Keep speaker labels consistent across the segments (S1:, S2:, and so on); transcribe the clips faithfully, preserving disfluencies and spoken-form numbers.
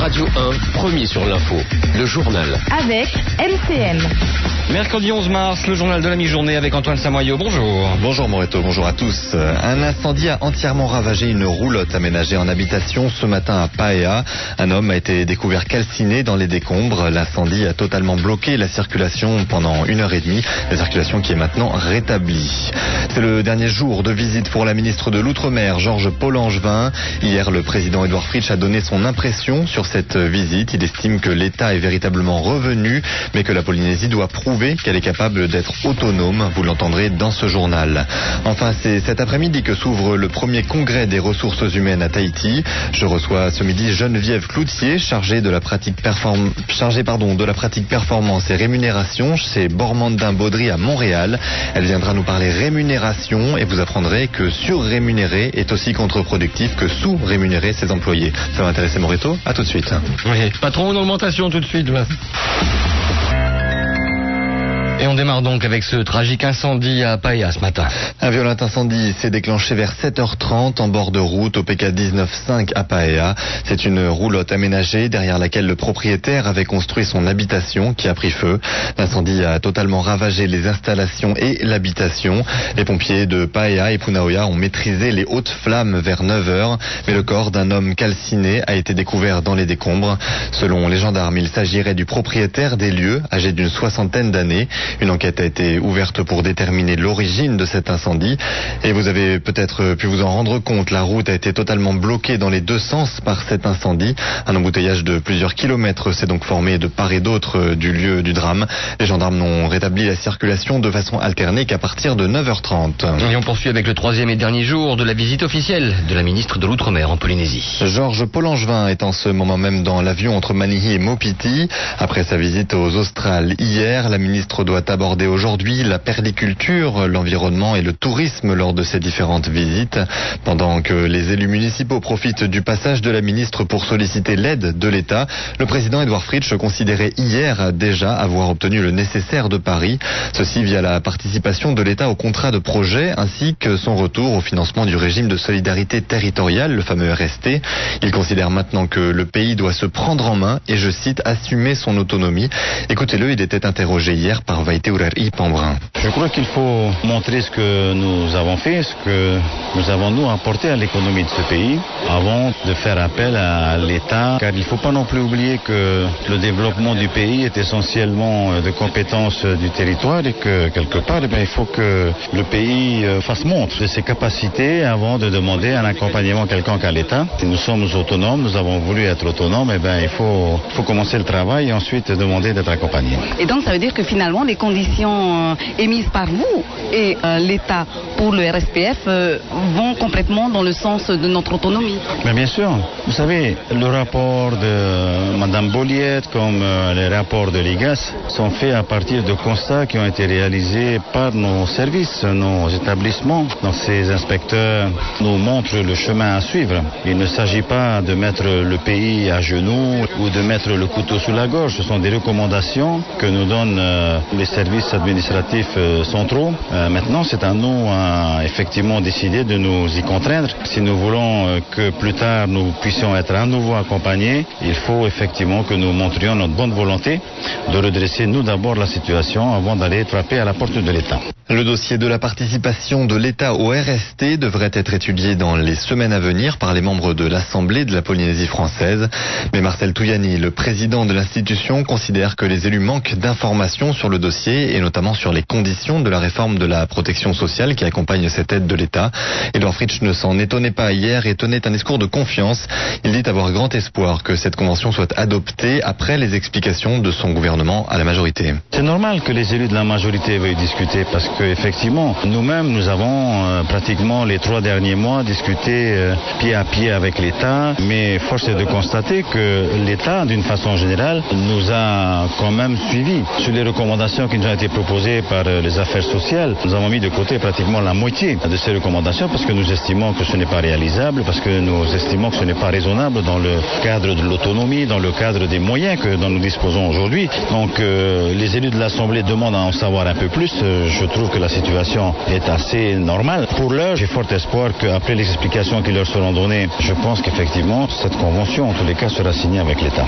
S1: Radio un, premier sur l'info, le journal.
S2: Avec M C M.
S3: Mercredi onze mars, le journal de la mi-journée avec Antoine Samoyau. Bonjour.
S4: Bonjour Moreto, bonjour à tous. Un incendie a entièrement ravagé une roulotte aménagée en habitation ce matin à Paea. Un homme a été découvert calciné dans les décombres. L'incendie a totalement bloqué la circulation pendant une heure et demie. La circulation qui est maintenant rétablie. C'est le dernier jour de visite pour la ministre de l'Outre-mer, Georges Paul-Angevin. Hier, le président Édouard Fritch a donné son impression sur cette visite. Il estime que l'État est véritablement revenu, mais que la Polynésie doit prouver qu'elle est capable d'être autonome. Vous l'entendrez dans ce journal. Enfin, c'est cet après-midi que s'ouvre le premier congrès des ressources humaines à Tahiti. Je reçois ce midi Geneviève Cloutier, chargée de la pratique, perform... chargée, pardon, de la pratique performance et rémunération chez Bormandin Baudry à Montréal. Elle viendra nous parler rémunération et vous apprendrez que surrémunérer est aussi contre-productif que sous-rémunérer ses employés. Ça va intéresser Moreto. À tout de suite.
S3: Oui, patron, une augmentation tout de suite. Là. Et on démarre donc avec ce tragique incendie à Paea ce matin.
S4: Un violent incendie s'est déclenché vers sept heures trente en bord de route au P K dix-neuf cinq à Paea. C'est une roulotte aménagée derrière laquelle le propriétaire avait construit son habitation qui a pris feu. L'incendie a totalement ravagé les installations et l'habitation. Les pompiers de Paea et Punaoya ont maîtrisé les hautes flammes vers neuf heures, mais le corps d'un homme calciné a été découvert dans les décombres. Selon les gendarmes, il s'agirait du propriétaire des lieux, âgé d'une soixantaine d'années. Une enquête a été ouverte pour déterminer l'origine de cet incendie. Et vous avez peut-être pu vous en rendre compte, la route a été totalement bloquée dans les deux sens par cet incendie. Un embouteillage de plusieurs kilomètres s'est donc formé de part et d'autre du lieu du drame. Les gendarmes n'ont rétabli la circulation de façon alternée qu'à partir de neuf heures trente.
S3: Et on poursuit avec le troisième et dernier jour de la visite officielle de la ministre de l'Outre-mer en Polynésie.
S4: Georges Paul-Angevin est en ce moment même dans l'avion entre Manihi et Mopiti. Après sa visite aux Australes hier, la ministre doit aborder aujourd'hui la perliculture, l'environnement et le tourisme lors de ces différentes visites. Pendant que les élus municipaux profitent du passage de la ministre pour solliciter l'aide de l'État, le président Édouard Fritch considérait hier déjà avoir obtenu le nécessaire de Paris. Ceci via la participation de l'État au contrat de projet ainsi que son retour au financement du régime de solidarité territoriale, le fameux R S T. Il considère maintenant que le pays doit se prendre en main et, je cite, assumer son autonomie. Écoutez-le, il était interrogé hier par Vaiteurari Pambrin.
S5: Je crois qu'il faut montrer ce que nous avons fait, ce que nous avons nous apporté à l'économie de ce pays avant de faire appel à l'État, car il ne faut pas non plus oublier que le développement du pays est essentiellement de compétences du territoire et que quelque part eh bien, il faut que le pays fasse montre de ses capacités avant de demander un accompagnement quelconque à l'État. Si nous sommes autonomes, nous avons voulu être autonomes, eh bien, il faut, faut commencer le travail et ensuite demander d'être accompagné.
S2: Et donc ça veut dire que finalement les conditions euh, émises par vous et euh, l'État pour le R S P F euh, vont complètement dans le sens de notre autonomie.
S5: Mais bien sûr, vous savez, le rapport de Mme Bolliette comme euh, les rapports de l'I G A S sont faits à partir de constats qui ont été réalisés par nos services, nos établissements. Donc ces inspecteurs nous montrent le chemin à suivre. Il ne s'agit pas de mettre le pays à genoux ou de mettre le couteau sous la gorge. Ce sont des recommandations que nous donnent euh, les services administratifs euh, centraux. Euh, maintenant, c'est à nous à effectivement décider de nous y contraindre. Si nous voulons euh, que plus tard nous puissions être à nouveau accompagnés, il faut effectivement que nous montrions notre bonne volonté de redresser nous d'abord la situation avant d'aller frapper à la porte de l'État.
S4: Le dossier de la participation de l'État au R S T devrait être étudié dans les semaines à venir par les membres de l'Assemblée de la Polynésie française. Mais Marcel Touyani, le président de l'institution, considère que les élus manquent d'informations sur le dossier et notamment sur les conditions de la réforme de la protection sociale qui accompagne cette aide de l'État. Édouard Fritch ne s'en étonnait pas hier et tenait un discours de confiance. Il dit avoir grand espoir que cette convention soit adoptée après les explications de son gouvernement à la majorité.
S5: C'est normal que les élus de la majorité veuillent discuter parce que effectivement, nous-mêmes, nous avons euh, pratiquement les trois derniers mois discuté euh, pied à pied avec l'État, mais force est de constater que l'État, d'une façon générale, nous a quand même suivis. Sur les recommandations qui nous ont été proposées par euh, les affaires sociales, nous avons mis de côté pratiquement la moitié de ces recommandations parce que nous estimons que ce n'est pas réalisable, parce que nous estimons que ce n'est pas raisonnable dans le cadre de l'autonomie, dans le cadre des moyens que, dont nous disposons aujourd'hui. Donc euh, les élus de l'Assemblée demandent à en savoir un peu plus. Euh, je trouve que la situation est assez normale. Pour l'heure, j'ai fort espoir qu'après les explications qui leur seront données, je pense qu'effectivement, cette convention, en tous les cas, sera signée avec l'État.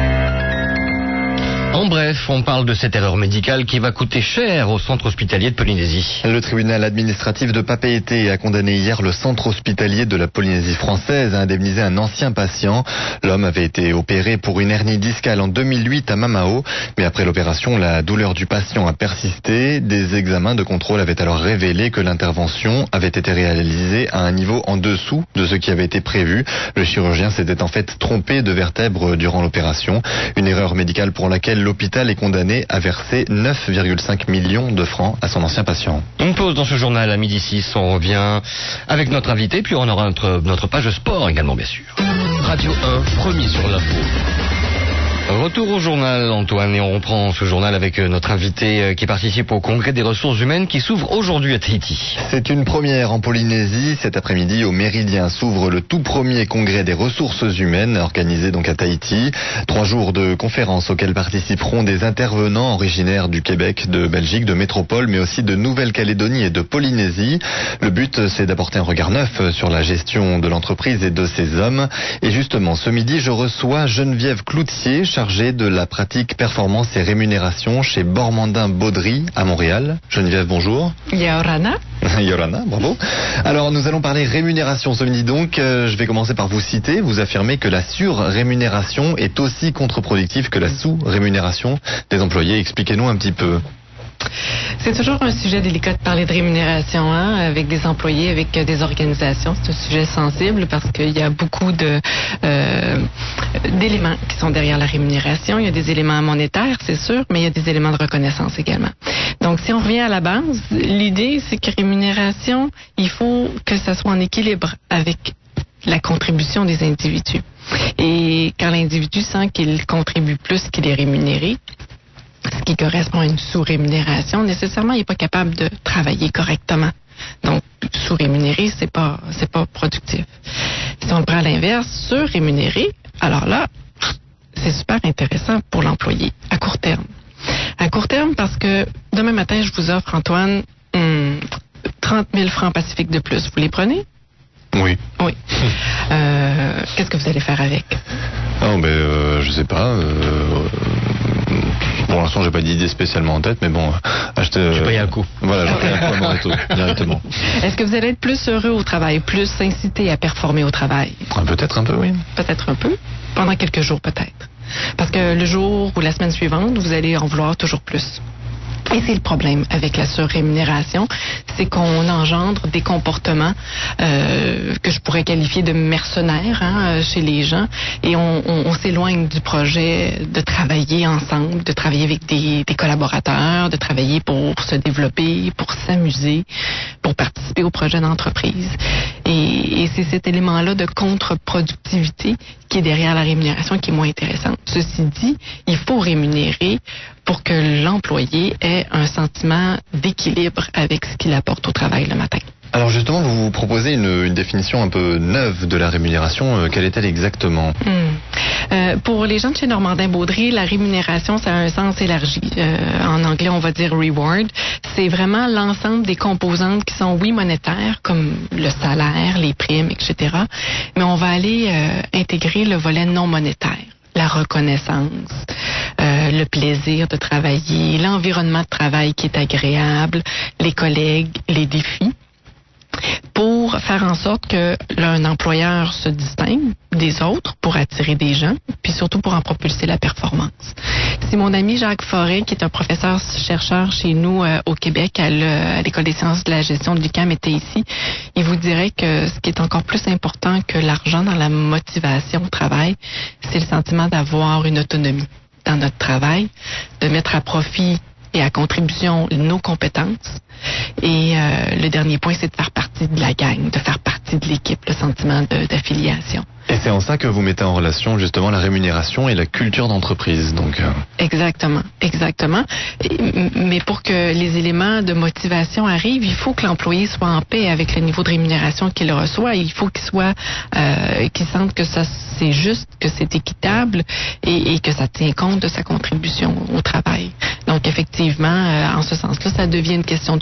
S3: En bref, on parle de cette erreur médicale qui va coûter cher au centre hospitalier de Polynésie.
S4: Le tribunal administratif de Papeete a condamné hier le centre hospitalier de la Polynésie française à indemniser un ancien patient. L'homme avait été opéré pour une hernie discale en deux mille huit à Mamao, mais après l'opération, la douleur du patient a persisté. Des examens de contrôle avaient alors révélé que l'intervention avait été réalisée à un niveau en dessous de ce qui avait été prévu. Le chirurgien s'était en fait trompé de vertèbre durant l'opération. Une erreur médicale pour laquelle l'hôpital est condamné à verser neuf virgule cinq millions de francs à son ancien patient.
S3: Une pause dans ce journal à midi six. On revient avec notre invité, puis on aura notre, notre page sport également, bien sûr.
S1: Radio un, premier sur l'info.
S3: Retour au journal, Antoine, et on reprend ce journal avec notre invité qui participe au congrès des ressources humaines qui s'ouvre aujourd'hui à Tahiti.
S4: C'est une première en Polynésie. Cet après-midi, au Méridien, s'ouvre le tout premier congrès des ressources humaines organisé donc à Tahiti. Trois jours de conférences auxquelles participeront des intervenants originaires du Québec, de Belgique, de métropole, mais aussi de Nouvelle-Calédonie et de Polynésie. Le but, c'est d'apporter un regard neuf sur la gestion de l'entreprise et de ses hommes. Et justement, ce midi, je reçois Geneviève Cloutier, chargée de la pratique performance et rémunération chez Bormandin Baudry à Montréal. Geneviève, bonjour.
S6: Yorana.
S4: Yorana, bravo. Alors, nous allons parler rémunération ce midi donc. Euh, je vais commencer par vous citer. Vous affirmez que la sur-rémunération est aussi contre-productive que la sous-rémunération des employés. Expliquez-nous un petit peu.
S6: C'est toujours un sujet délicat de parler de rémunération hein, avec des employés, avec des organisations. C'est un sujet sensible parce qu'il y a beaucoup de euh, d'éléments qui sont derrière la rémunération. Il y a des éléments monétaires, c'est sûr, mais il y a des éléments de reconnaissance également. Donc, si on revient à la base, l'idée, c'est que rémunération, il faut que ça soit en équilibre avec la contribution des individus. Et quand l'individu sent qu'il contribue plus qu'il est rémunéré, ce qui correspond à une sous-rémunération, nécessairement, il n'est pas capable de travailler correctement. Donc, sous-rémunéré, c'est pas, c'est pas productif. Si on le prend à l'inverse, sur-rémunéré, alors là, c'est super intéressant pour l'employé, à court terme. À court terme, parce que demain matin, je vous offre, Antoine, hum, trente mille francs Pacifique de plus. Vous les prenez?
S4: Oui.
S6: Oui. Euh, qu'est-ce que vous allez faire avec?
S4: Oh, ben, euh, je sais pas. Euh, pour l'instant, j'ai pas d'idée spécialement en tête, mais bon, acheter.
S3: Je paye un coup.
S4: Voilà, je paye un coup à Moreto, directement.
S6: Est-ce que vous allez être plus heureux au travail, plus incité à performer au travail?
S4: Ah, peut-être un peu, oui.
S6: Peut-être un peu. Pendant quelques jours, peut-être. Parce que le jour ou la semaine suivante, vous allez en vouloir toujours plus. Et c'est le problème avec la surrémunération, c'est qu'on engendre des comportements euh, que je pourrais qualifier de mercenaires hein, chez les gens, et on, on, on s'éloigne du projet de travailler ensemble, de travailler avec des, des collaborateurs, de travailler pour se développer, pour s'amuser, pour participer au projet d'entreprise. Et, et c'est cet élément-là de contre-productivité qui est derrière la rémunération qui est moins intéressante. Ceci dit, il faut rémunérer pour que l'employé ait un sentiment d'équilibre avec ce qu'il apporte au travail le matin.
S4: Alors justement, vous vous proposez une, une définition un peu neuve de la rémunération. Euh, quelle est-elle exactement?
S6: Hum. Euh, pour les gens de chez Normandin Baudry, la rémunération, ça a un sens élargi. Euh, en anglais, on va dire reward. C'est vraiment l'ensemble des composantes qui sont, oui, monétaires, comme le salaire, les primes, et cetera. Mais on va aller euh, intégrer le volet non monétaire. La reconnaissance, euh, le plaisir de travailler, l'environnement de travail qui est agréable, les collègues, les défis, pour faire en sorte que un employeur se distingue des autres pour attirer des gens, puis surtout pour en propulser la performance. C'est mon ami Jacques Forêt, qui est un professeur-chercheur chez nous euh, au Québec à l'École des sciences de la gestion de l'U Q A M, était ici. Il vous dirait que ce qui est encore plus important que l'argent dans la motivation au travail, c'est le sentiment d'avoir une autonomie dans notre travail, de mettre à profit et à contribution nos compétences. Et euh, le dernier point, c'est de faire partie de la gang, de faire partie de l'équipe, le sentiment d'affiliation.
S4: Et c'est en ça que vous mettez en relation justement la rémunération et la culture d'entreprise. Donc, euh...
S6: Exactement, exactement. Et, mais pour que les éléments de motivation arrivent, il faut que l'employé soit en paix avec le niveau de rémunération qu'il reçoit. Il faut qu'il soit, euh, qu'il sente que ça c'est juste, que c'est équitable et, et que ça tient compte de sa contribution au travail. Donc effectivement, euh, en ce sens-là, ça devient une question de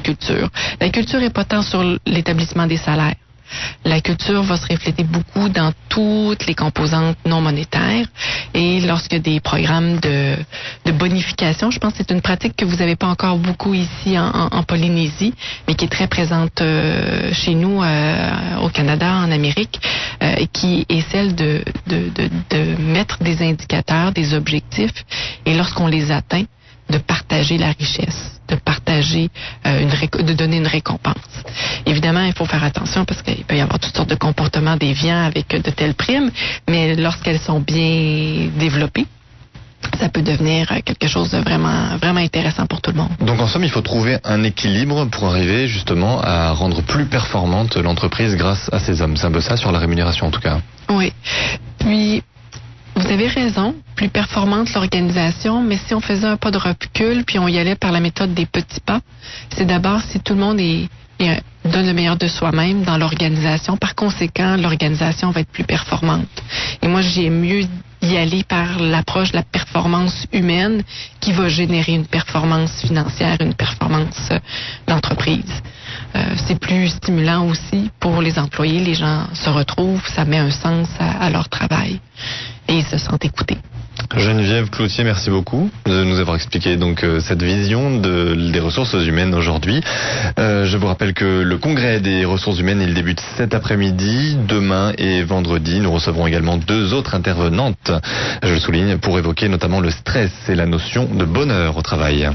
S6: culture. La culture est pas tant sur l'établissement des salaires. La culture va se refléter beaucoup dans toutes les composantes non monétaires et lorsque des programmes de, de bonification, je pense que c'est une pratique que vous n'avez pas encore beaucoup ici en, en, en Polynésie, mais qui est très présente euh, chez nous euh, au Canada, en Amérique, euh, et qui est celle de, de, de, de mettre des indicateurs, des objectifs, et lorsqu'on les atteint, de partager la richesse, de partager, euh, une réco- de donner une récompense. Évidemment, il faut faire attention parce qu'il peut y avoir toutes sortes de comportements déviants avec de telles primes, mais lorsqu'elles sont bien développées, ça peut devenir quelque chose de vraiment, vraiment intéressant pour tout le monde.
S4: Donc en somme, il faut trouver un équilibre pour arriver justement à rendre plus performante l'entreprise grâce à ces hommes. C'est un peu ça sur la rémunération en tout cas.
S6: Oui. Puis, vous avez raison, plus performante l'organisation, mais si on faisait un pas de recul, puis on y allait par la méthode des petits pas, c'est d'abord si tout le monde est, est, donne le meilleur de soi-même dans l'organisation. Par conséquent, l'organisation va être plus performante. Et moi, j'ai mieux y aller par l'approche de la performance humaine qui va générer une performance financière, une performance euh, d'entreprise. Euh, c'est plus stimulant aussi pour les employés. Les gens se retrouvent, ça met un sens à, à leur travail et ils se sentent écoutés.
S4: Geneviève Cloutier, merci beaucoup de nous avoir expliqué donc euh, cette vision de, des ressources humaines aujourd'hui. Euh, je vous rappelle que le congrès des ressources humaines, il débute cet après-midi, demain et vendredi. Nous recevrons également deux autres intervenantes, je le souligne, pour évoquer notamment le stress et la notion de bonheur au travail.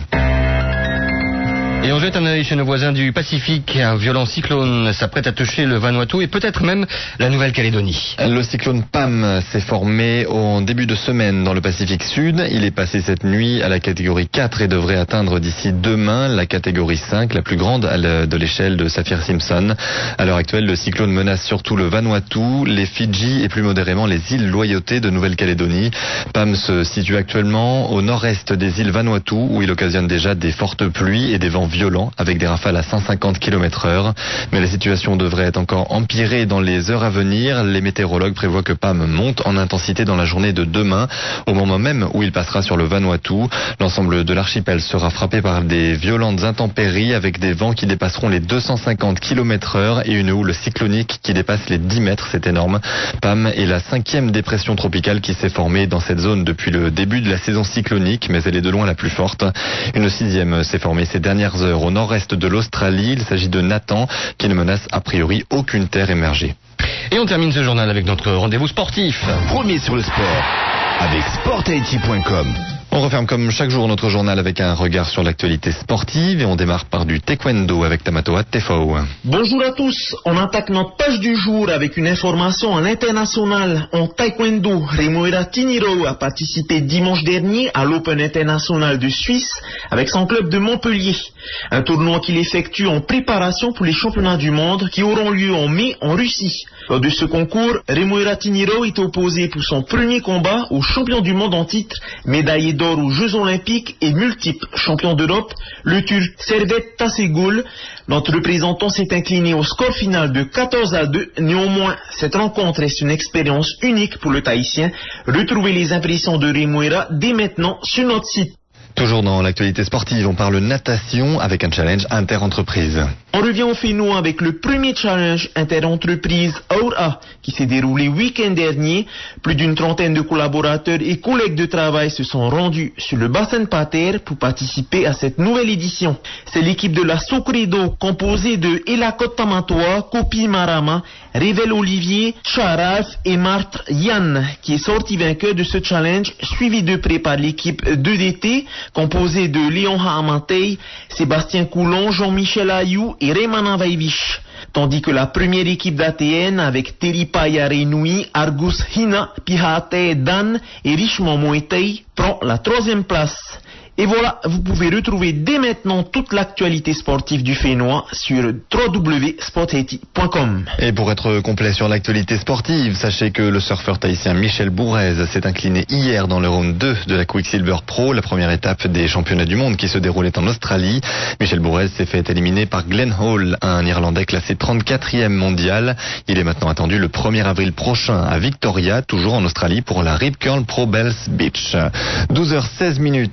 S3: Et on jette un œil chez nos voisins du Pacifique. Un violent cyclone s'apprête à toucher le Vanuatu et peut-être même la Nouvelle-Calédonie.
S4: Le cyclone P A M s'est formé en début de semaine dans le Pacifique Sud. Il est passé cette nuit à la catégorie quatre et devrait atteindre d'ici demain la catégorie cinq, la plus grande de l'échelle de Saffir-Simpson. À l'heure actuelle, le cyclone menace surtout le Vanuatu, les Fidji et plus modérément les îles Loyauté de Nouvelle-Calédonie. P A M se situe actuellement au nord-est des îles Vanuatu où il occasionne déjà des fortes pluies et des vents violent avec des rafales à cent cinquante kilomètres heure. Mais la situation devrait être encore empirée dans les heures à venir. Les météorologues prévoient que P A M monte en intensité dans la journée de demain, au moment même où il passera sur le Vanuatu. L'ensemble de l'archipel sera frappé par des violentes intempéries avec des vents qui dépasseront les deux cent cinquante kilomètres heure et une houle cyclonique qui dépasse les dix mètres. C'est énorme. P A M est la cinquième dépression tropicale qui s'est formée dans cette zone depuis le début de la saison cyclonique, mais elle est de loin la plus forte. Une sixième s'est formée ces dernières heures au nord-est de l'Australie. Il s'agit de Nathan qui ne menace a priori aucune terre émergée.
S3: Et on termine ce journal avec notre rendez-vous sportif.
S1: Premier sur le sport avec sport haïti point com.
S4: On referme comme chaque jour notre journal avec un regard sur l'actualité sportive et on démarre par du taekwondo avec Tamatoa Tefo.
S7: Bonjour à tous, on attaque notre page du jour avec une information à l'international. En taekwondo, Remuera Tiniro a participé dimanche dernier à l'Open International de Suisse avec son club de Montpellier. Un tournoi qu'il effectue en préparation pour les championnats du monde qui auront lieu en mai en Russie. Lors de ce concours, Remuera Tiniro est opposé pour son premier combat au champion du monde en titre, médaillé d'or aux Jeux Olympiques et multiple champion d'Europe, le Turc Servet Tasegul. Notre représentant s'est incliné au score final de quatorze à deux. Néanmoins, cette rencontre est une expérience unique pour le Tahitien. Retrouvez les impressions de Remuera dès maintenant sur notre site.
S4: Toujours dans l'actualité sportive, on parle natation avec un challenge inter-entreprise.
S7: On revient au Fénois avec le premier challenge inter-entreprise Aura qui s'est déroulé week-end dernier. Plus d'une trentaine de collaborateurs et collègues de travail se sont rendus sur le bassin Pater pour participer à cette nouvelle édition. C'est l'équipe de la Socredo composée de Elakot Tamatoa, Kopi Marama, Rével Olivier, Charaf et Marthe Yann qui est sorti vainqueur de ce challenge, suivi de près par l'équipe deux D T composée de Léon Haamantei, Sébastien Coulon, Jean-Michel Ayou et Raymana Vaivich. Tandis que la première équipe d'A T N avec Teripa Yarenui, Argus Hina, Pihate Dan et Richemont Moetei prend la troisième place. Et voilà, vous pouvez retrouver dès maintenant toute l'actualité sportive du Fénois sur w w w point sport haïti point com.
S4: Et pour être complet sur l'actualité sportive, sachez que le surfeur tahitien Michel Bourrez s'est incliné hier dans le round deux de la Quicksilver Pro, la première étape des championnats du monde qui se déroulait en Australie. Michel Bourrez s'est fait éliminer par Glenn Hall, un Irlandais classé trente-quatrième mondial. Il est maintenant attendu le premier avril prochain à Victoria, toujours en Australie, pour la Rip Curl Pro Bells Beach. douze heures seize minutes.